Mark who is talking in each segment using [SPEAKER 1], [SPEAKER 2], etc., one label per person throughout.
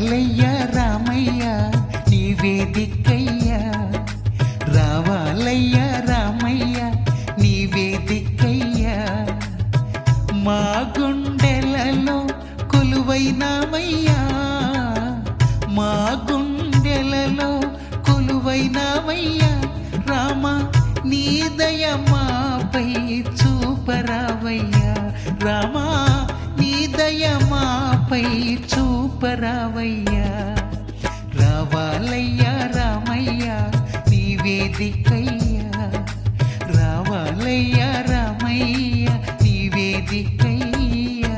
[SPEAKER 1] రావాలయ్యా రామయ్య నీవే దిక్కయ్యా, రావాలయ్యా రామయ్య నీవే దిక్కయ్యా, మా గుండెలలో కొలువైనావయ్యా, మా గుండెలలో కొలువైనావయ్యా, రామ నీ దయ మాపై చూపరావయ్యా, రామ నీ దయ మాపై చూపరావయ్యా, రావాలయ్యా రామయ్య నీవే దిక్కయ్యా, రావాలయ్యా రామయ్య నీవే దిక్కయ్యా.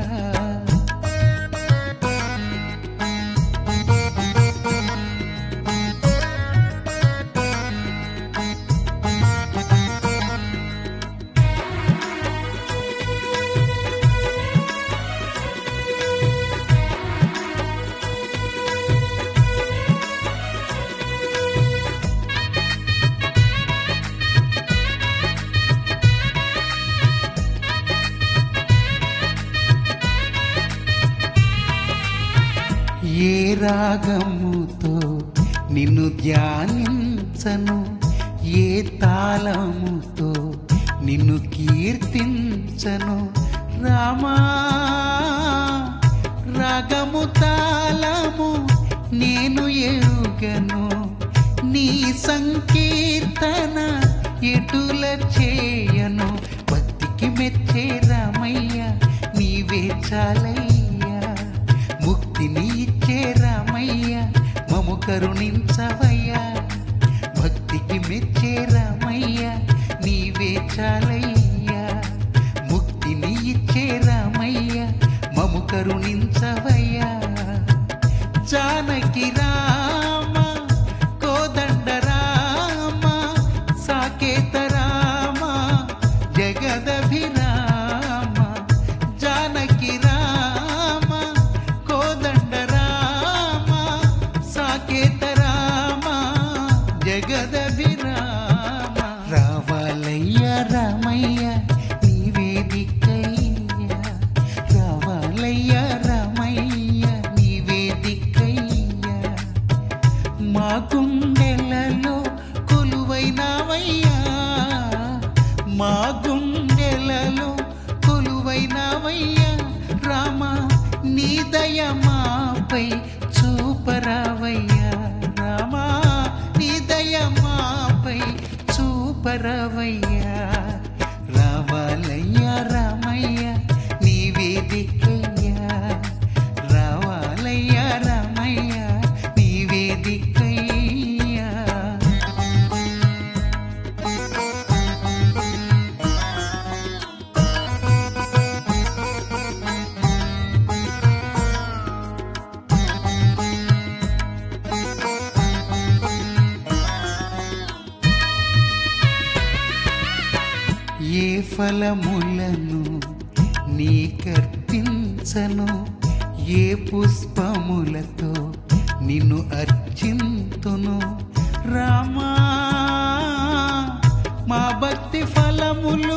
[SPEAKER 1] ఏ రాగముతో నిన్ను ధ్యానించను, ఏ తాళముతో నిన్ను కీర్తించను, రామా రాగము తాళము నేను ఎరుగను, నీ సంకీర్తన ఎటుల చేయను, భక్తికి మెచ్చే రామయ్య నీవే చాలయ్యా, ముక్తిని ఇచ్చే రామయ్య మము కరుణించవయ్యా, భక్తికి మెచ్చే రామయ్య నీవే చాలయ్యా, ముక్తిని ఇచ్చే రామయ్య మము కరుణించవయ్యా, జానకి రామ కోదండ రామ సాకేత రామ జగదభిరామ, జానకి రామ కోదండ రామ సాకేత రామ జగదభిరామ, రావాలయ్యా రామయ్య నీవే దిక్కయ్యా, రావాలయ్యా రామయ్య నీవే దిక్కయ్యా, మా గుండెలలో కొలువైనావయ్యా, మా గుండెలలో కొలువైనావయ్యా, రామ నీ దయ మాపై చూపరావయ్యా, రామ నీ దయ మాపై చూపరావయ్యా, రావాలయ్యా రామయ్య నీవే దిక్కయ్యా, రావాలయ్యా రామయ్య నీవే దిక్కయ్యా. ఏ ఫలములను నీకర్పించను, ఏ పుష్పములతో నిన్ను అర్చింతును, రామా మా భక్తి ఫలములు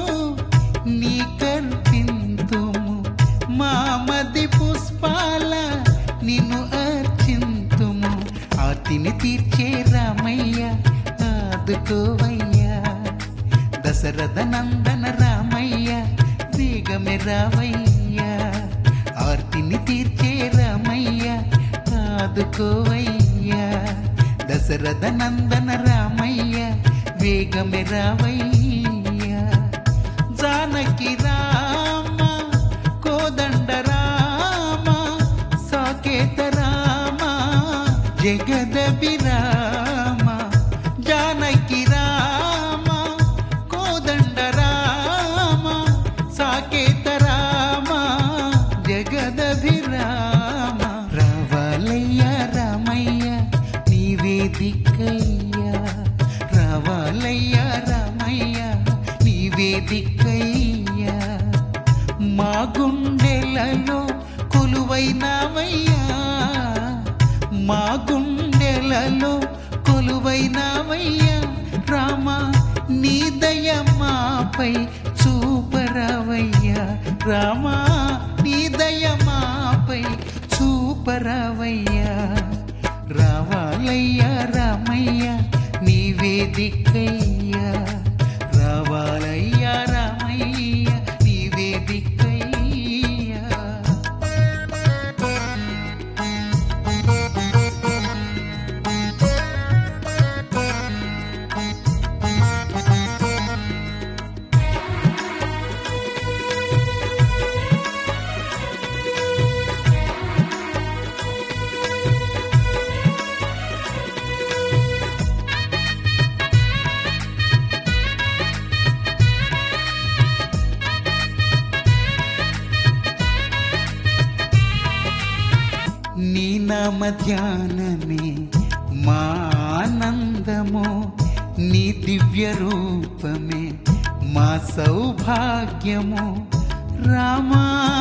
[SPEAKER 1] నీకర్పింతుము, మా మది పుష్పాల నిన్ను అర్చింతుము, ఆర్తిని తీర్చే రామయ్య ఆదుకోవయ్యా, దశరథ నందన రామయ్య వేగమే రావయ్యా, ఆర్తిని తీర్చే రామయ్య ఆదుకోవయ్యా, దశరథ నందన రామయ్య వేగమే రావయ్యా, జానకి రామ కోదండ రామ సాకేత రామ జగదభిరామ, జానకి రామ కోదండ రామ సాకేత రామ జగదభిరామ, రావాలయ్యా రామయ్య నీవే దిక్కయ్యా, రావాలయ్యా రామయ్య నీవే దిక్కయ్యా, మా గుండెలలో కొలువైనావయ్యా, మా గుండెలలో కొలువైనావయ్యా, రామ నీ దయ మాపై చూపరావయ్యా, రామ నీ దయ మాపై చూపరావయ్యా. దిక్కయ్యా రావాలయ్యా రామయ్య నీవే దిక్కయ్యా. నీ నామ ధ్యానమే మా ఆనందము, నీ దివ్య రూపమే మా సౌభాగ్యము. రామా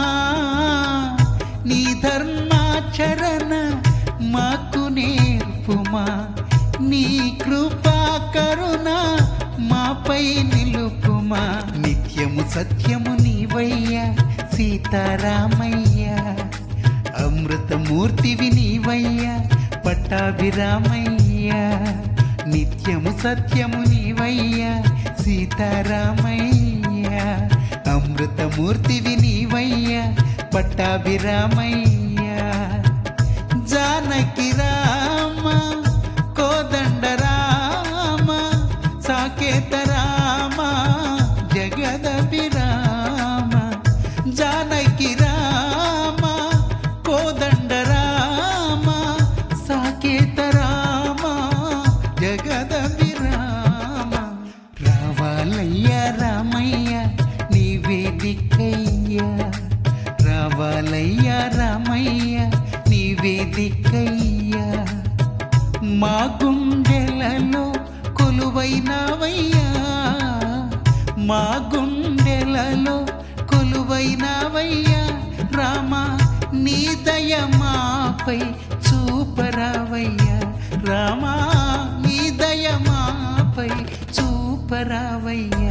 [SPEAKER 1] నీ ధర్మాచరణ మాకు నేర్పుమా, నీ కృపా కరుణ మాపై నిలుపుమా. నిత్యము సత్యము నీవయ్యా సీతారామయ్యా, అమృతమూర్తివి నీవయ్యా పట్టాభిరామయ్యా. నిత్యము సత్యము నీవయ్యా సీతారామయ్యా, అమృతమూర్తివి నీవయ్యా పట్టాభిరామయ్యా. జానకి రామ కోదండ రామ సాకేత రామ జగదభిరామ. జానకి రామ కోదండ రామ సాకేత రామ జగదభిరామ. రావాలయ్యా రామయ్య నీవే దిక్కయ్యా, రావాలయ్యా రామయ్య నీవే దిక్కయ్యా. మా గుండెలలో కొలువైనవయ్యా, మా గుండెలలో కొలువైనవయ్యా. రామా నీ దయ మాపై చూపరావయ్యా, రామా నీ దయ మాపై చూపరావయ్యా.